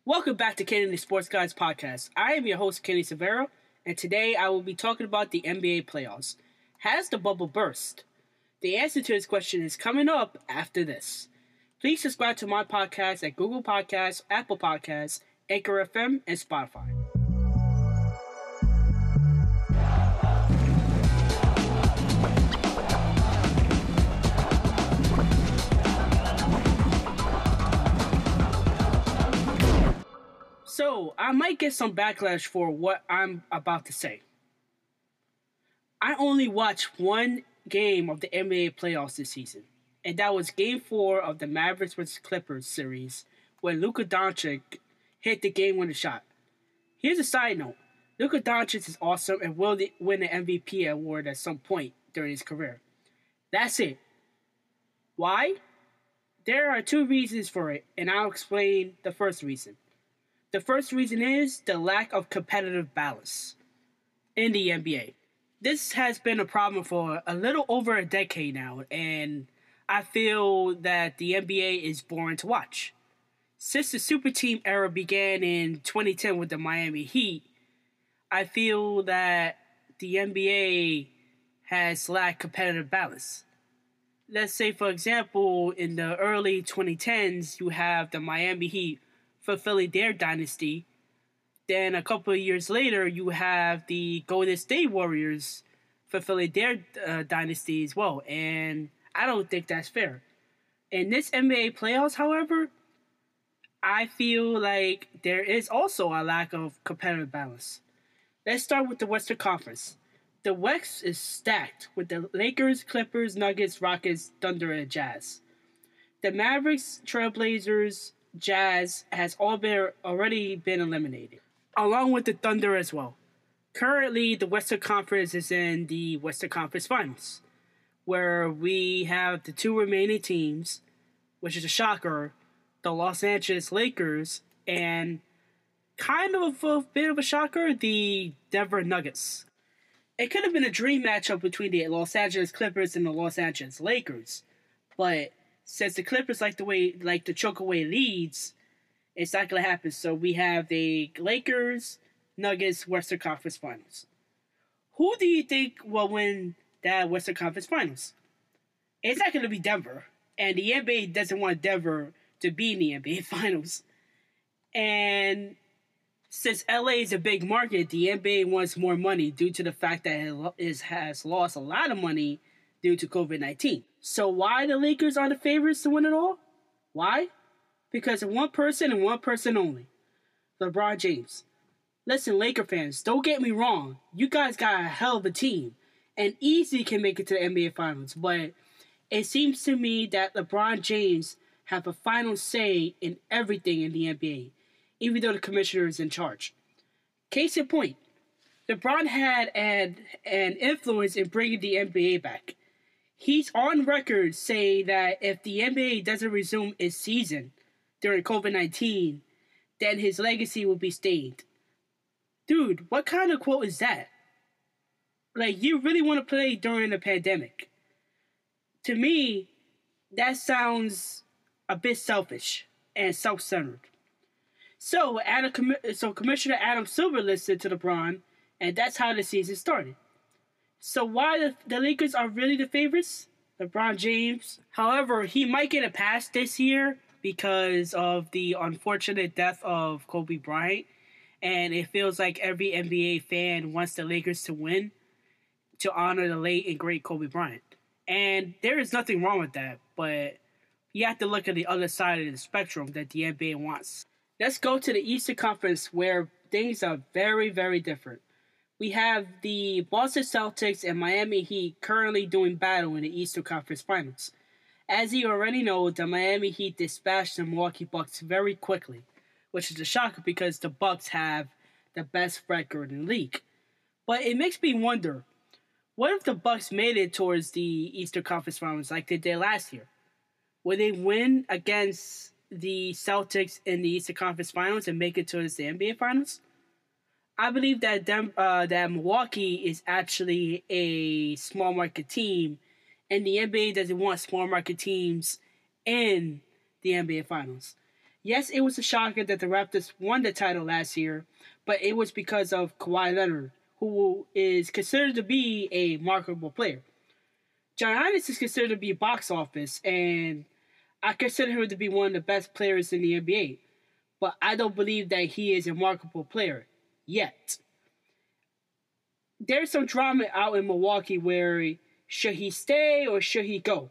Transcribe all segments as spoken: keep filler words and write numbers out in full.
Welcome back to Kenny the Sports Guys podcast. I am your host, Kenny Severo, and today I will be talking about the N B A playoffs. Has the bubble burst? The answer to this question is coming up after this. Please subscribe to my podcast at Google Podcasts, Apple Podcasts, Anchor F M, and Spotify. So, I might get some backlash for what I'm about to say. I only watched one game of the N B A playoffs this season, and that was Game four of the Mavericks versus Clippers series, when Luka Doncic hit the game-winning shot. Here's a side note. Luka Doncic is awesome and will win the M V P award at some point during his career. That's it. Why? There are two reasons for it, and I'll explain the first reason. The first reason is the lack of competitive balance in the N B A. This has been a problem for a little over a decade now, and I feel that the N B A is boring to watch. Since the super team era began in twenty ten with the Miami Heat, I feel that the N B A has lacked competitive balance. Let's say, for example, in the early twenty tens, you have the Miami Heat fulfilling their dynasty. Then a couple of years later, you have the Golden State Warriors fulfilling their uh, dynasty as well. And I don't think that's fair. In this N B A playoffs, however, I feel like there is also a lack of competitive balance. Let's start with the Western Conference. The West is stacked with the Lakers, Clippers, Nuggets, Rockets, Thunder, and Jazz. The Mavericks, Trailblazers, Jazz has all been already been eliminated, along with the Thunder as well. Currently, the Western Conference is in the Western Conference Finals, where we have the two remaining teams, which is a shocker, the Los Angeles Lakers, and kind of a bit of a shocker, the Denver Nuggets. It could have been a dream matchup between the Los Angeles Clippers and the Los Angeles Lakers, but since the Clippers like the way like to choke away leads, it's not gonna happen. So we have the Lakers, Nuggets, Western Conference Finals. Who do you think will win that Western Conference Finals? It's not gonna be Denver, and the N B A doesn't want Denver to be in the N B A Finals. And since L A is a big market, the N B A wants more money due to the fact that it has lost a lot of money due to covid nineteen. So why the Lakers are the favorites to win it all? Why? Because of one person and one person only. LeBron James. Listen, Laker fans, don't get me wrong. You guys got a hell of a team and easily can make it to the N B A Finals. But it seems to me that LeBron James have a final say in everything in the N B A, even though the commissioner is in charge. Case in point, LeBron had an, an influence in bringing the N B A back. He's on record saying that if the N B A doesn't resume its season during covid nineteen, then his legacy will be stained. Dude, what kind of quote is that? Like, you really want to play during a pandemic? To me, that sounds a bit selfish and self-centered. So, Adam, so Commissioner Adam Silver listened to LeBron, and that's how the season started. So why the, the Lakers are really the favorites? LeBron James. However, he might get a pass this year because of the unfortunate death of Kobe Bryant. And it feels like every N B A fan wants the Lakers to win to honor the late and great Kobe Bryant. And there is nothing wrong with that, but you have to look at the other side of the spectrum that the N B A wants. Let's go to the Eastern Conference, where things are very, very different. We have the Boston Celtics and Miami Heat currently doing battle in the Eastern Conference Finals. As you already know, the Miami Heat dispatched the Milwaukee Bucks very quickly, which is a shocker because the Bucks have the best record in the league. But it makes me wonder, what if the Bucks made it towards the Eastern Conference Finals like they did last year? Would they win against the Celtics in the Eastern Conference Finals and make it towards the N B A Finals? I believe that Dem- uh, that Milwaukee is actually a small market team, and the N B A doesn't want small market teams in the N B A Finals. Yes, it was a shocker that the Raptors won the title last year, but it was because of Kawhi Leonard, who is considered to be a marketable player. Giannis is considered to be box office, and I consider him to be one of the best players in the N B A. But I don't believe that he is a marketable player yet. There's some drama out in Milwaukee where should he stay or should he go?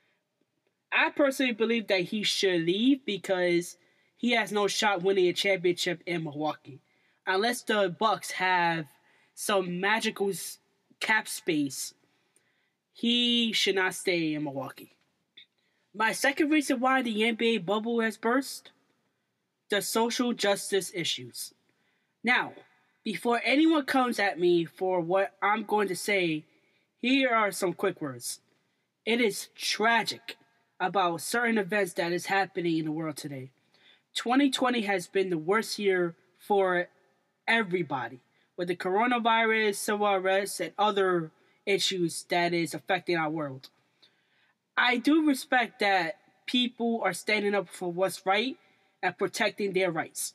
I personally believe that he should leave because he has no shot winning a championship in Milwaukee. Unless the Bucks have some magical cap space, he should not stay in Milwaukee. My second reason why the N B A bubble has burst, the social justice issues. Now, before anyone comes at me for what I'm going to say, here are some quick words. It is tragic about certain events that is happening in the world today. twenty twenty has been the worst year for everybody, with the coronavirus, civil unrest, and other issues that is affecting our world. I do respect that people are standing up for what's right and protecting their rights.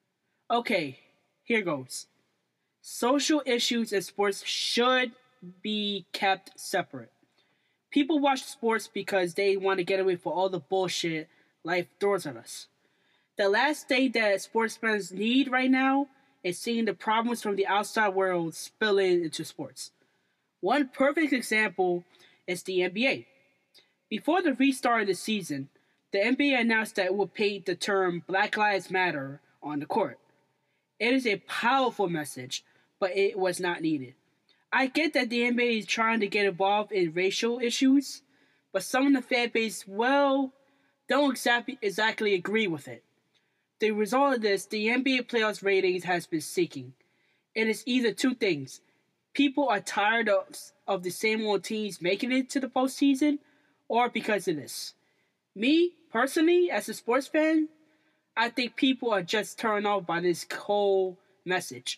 Okay, here goes. Social issues in sports should be kept separate. People watch sports because they want to get away from all the bullshit life throws at us. The last thing that sports fans need right now is seeing the problems from the outside world spilling into sports. One perfect example is the N B A. Before the restart of the season, the N B A announced that it would paint the term Black Lives Matter on the court. It is a powerful message, but it was not needed. I get that the N B A is trying to get involved in racial issues, but some of the fan base, well, don't exactly, exactly agree with it. The result of this, the N B A playoffs ratings has been sinking. It is either two things. People are tired of, of the same old teams making it to the postseason, or because of this. Me, personally, as a sports fan, I think people are just turned off by this whole message.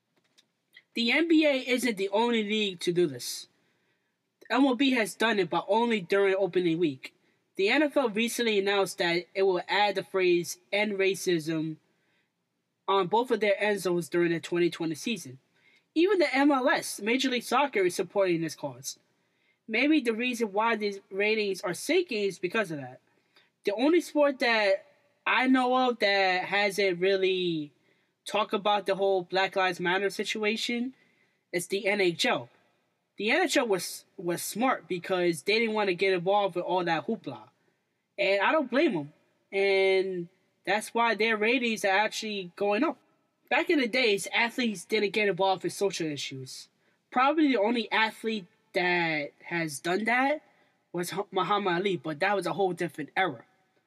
The N B A isn't the only league to do this. M L B has done it, but only during opening week. The N F L recently announced that it will add the phrase "end racism" on both of their end zones during the twenty twenty season. Even the M L S, Major League Soccer, is supporting this cause. Maybe the reason why these ratings are sinking is because of that. The only sport that I know of that hasn't really talked about the whole Black Lives Matter situation is the N H L. The N H L was was smart because they didn't want to get involved with all that hoopla. And I don't blame them. And that's why their ratings are actually going up. Back in the days, athletes didn't get involved with social issues. Probably the only athlete that has done that was Muhammad Ali, but that was a whole different era.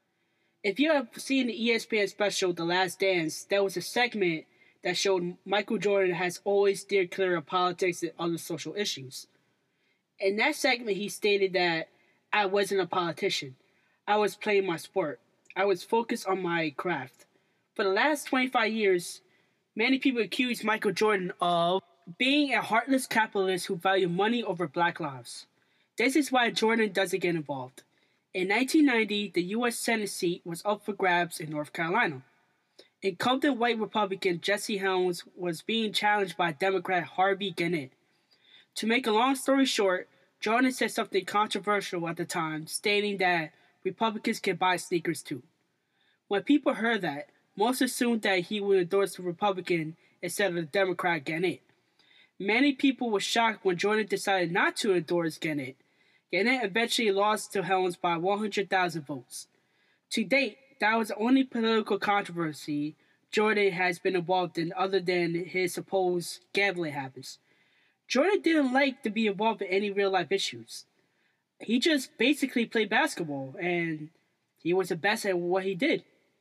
If you have seen the E S P N special The Last Dance, there was a segment that showed Michael Jordan has always steered clear of politics and other social issues. In that segment, he stated that I wasn't a politician. I was playing my sport. I was focused on my craft. For the last twenty-five years, many people accuse Michael Jordan of being a heartless capitalist who valued money over black lives. This is why Jordan doesn't get involved. In nineteen ninety, the U S Senate seat was up for grabs in North Carolina. Incumbent white Republican Jesse Helms was being challenged by Democrat Harvey Gantt. To make a long story short, Jordan said something controversial at the time, stating that Republicans can buy sneakers too. When people heard that, most assumed that he would endorse the Republican instead of the Democrat Gantt. Many people were shocked when Jordan decided not to endorse Gantt. Gantt eventually lost to Helms by one hundred thousand votes. To date, that was the only political controversy Jordan has been involved in other than his supposed gambling habits. Jordan didn't like to be involved in any real-life issues. He just basically played basketball, and he was the best at what he did.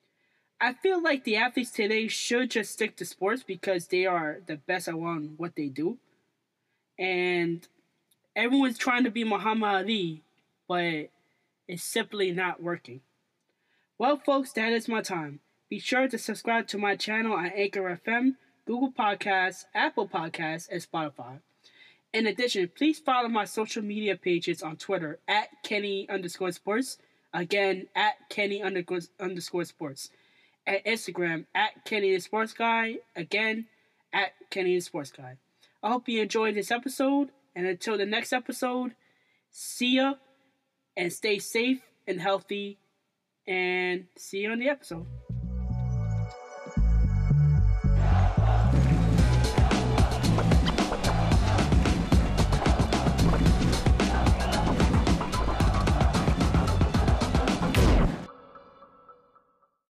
I feel like the athletes today should just stick to sports because they are the best at what they do. And everyone's trying to be Muhammad Ali, but it's simply not working. Well, folks, that is my time. Be sure to subscribe to my channel on Anchor F M, Google Podcasts, Apple Podcasts, and Spotify. In addition, please follow my social media pages on Twitter at Kenny underscore sports. Again, at Kenny underscore, underscore sports. and Instagram at Kenny the Sports Guy. Again, at Kenny the Sports Guy. I hope you enjoyed this episode, and until the next episode, see ya and stay safe and healthy, and see you on the episode.